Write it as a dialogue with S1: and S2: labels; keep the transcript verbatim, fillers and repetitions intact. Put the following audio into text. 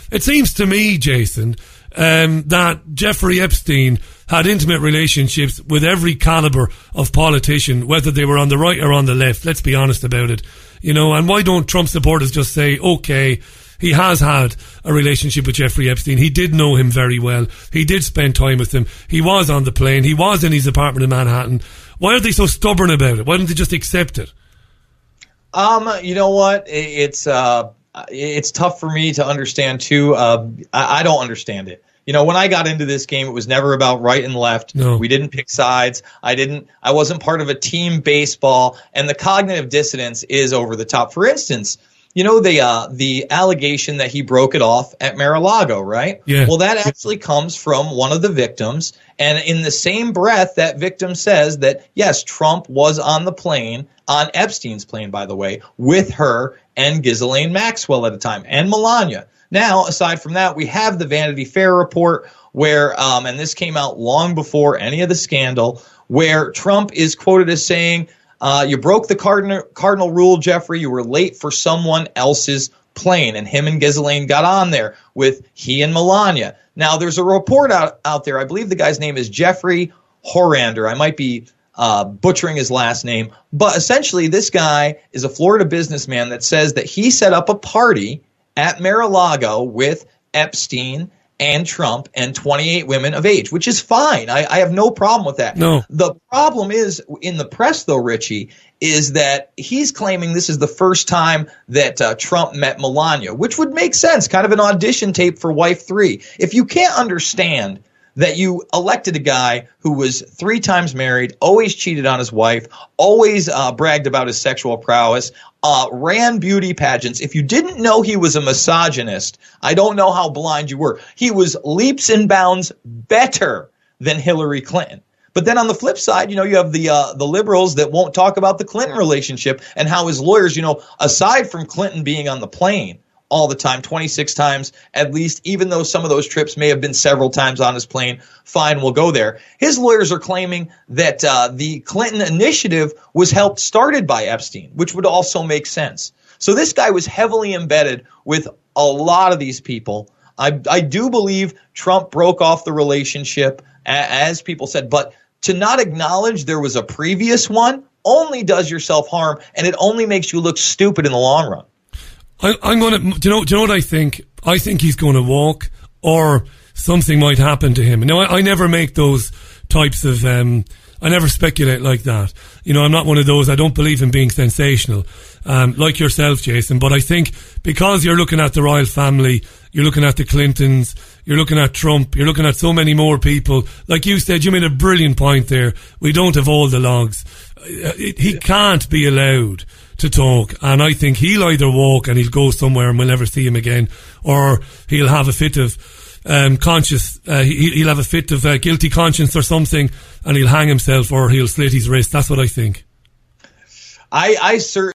S1: it seems to me, Jason, um, that Jeffrey Epstein had intimate relationships with every caliber of politician, whether they were on the right or on the left. Let's be honest about it. You know, and why don't Trump supporters just say, okay, he has had a relationship with Jeffrey Epstein. He did know him very well. He did spend time with him. He was on the plane. He was in his apartment in Manhattan. Why are they so stubborn about it? Why don't they just accept it?
S2: Um, you know what? It's uh, it's tough for me to understand too. Uh, I, I don't understand it. You know, when I got into this game, it was never about right and left.
S1: No.
S2: We didn't pick sides. I didn't. I wasn't part of a team baseball. And the cognitive dissonance is over the top. For instance, you know the uh, the allegation that he broke it off at Mar-a-Lago, right?
S1: Yeah.
S2: Well, that actually comes from one of the victims. And in the same breath, that victim says that, yes, Trump was on the plane, on Epstein's plane, by the way, with her and Ghislaine Maxwell at the time, and Melania. Now, aside from that, we have the Vanity Fair report where, um, and this came out long before any of the scandal, where Trump is quoted as saying, uh, you broke the cardinal, cardinal rule, Jeffrey. You were late for someone else's plane. And him and Ghislaine got on there with he and Melania. Now, there's a report out, out there. I believe the guy's name is Jeffrey Horander. I might be uh, butchering his last name. But essentially, this guy is a Florida businessman that says that he set up a party at Mar-a-Lago with Epstein and Trump and twenty-eight women of age, which is fine. I, I have no problem with that.
S1: No.
S2: The problem is in the press, though, Richie, is that he's claiming this is the first time that uh, Trump met Melania, which would make sense, kind of an audition tape for Wife three. If you can't understand that you elected a guy who was three times married, always cheated on his wife, always uh, bragged about his sexual prowess, uh, ran beauty pageants. If you didn't know he was a misogynist, I don't know how blind you were. He was leaps and bounds better than Hillary Clinton. But then on the flip side, you know, you have the uh, the liberals that won't talk about the Clinton relationship and how his lawyers, you know, aside from Clinton being on the plane all the time, twenty-six times at least, even though some of those trips may have been several times on his plane. Fine, we'll go there. His lawyers are claiming that uh, the Clinton initiative was helped started by Epstein, which would also make sense. So this guy was heavily embedded with a lot of these people. I, I do believe Trump broke off the relationship, as people said, but to not acknowledge there was a previous one only does yourself harm, and it only makes you look stupid in the long run.
S1: I, I'm going to, do you know, do you know what I think? I think he's going to walk, or something might happen to him. Now, I, I never make those types of, um, I never speculate like that. You know, I'm not one of those, I don't believe in being sensational, um, like yourself, Jason. But I think because you're looking at the royal family, you're looking at the Clintons, you're looking at Trump, you're looking at so many more people. Like you said, you made a brilliant point there. We don't have all the logs. He can't be allowed to talk, and I think he'll either walk and he'll go somewhere and we'll never see him again, or he'll have a fit of um, conscious, uh, he, he'll have a fit of uh, guilty conscience or something, and he'll hang himself or he'll slit his wrist. That's what I think.
S2: I, I certainly